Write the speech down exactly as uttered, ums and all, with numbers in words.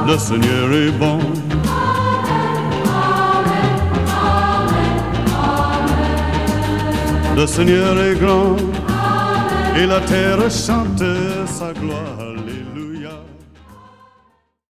le Seigneur est bon. Le Seigneur est grand et la terre chante sa gloire. Alléluia.